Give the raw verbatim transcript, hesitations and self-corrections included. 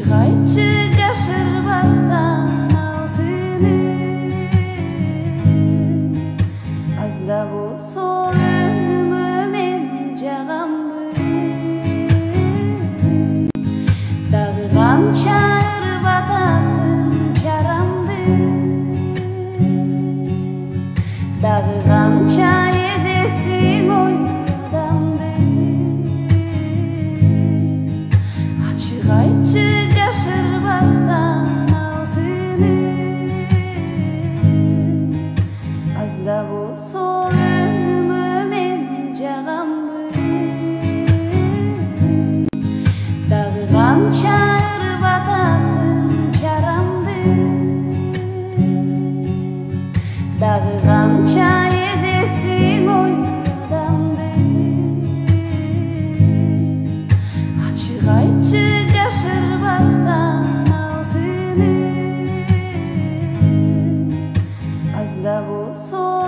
Açık aytçı jaşırбастан алтыным, аз да болсо өзүңө мен жагамды. Дагы канча ырбатасың жарамды, дагы канча эзесиң ой адамды. Açık aytчы jaşırбастан алтыным, аз да болсо өзүңө мен жагамды. Дагы канча ырбатасың жарамды, дагы канча эзесиң ой адамды. Açık aytчы jaşırбастан алтыным, аз да болсо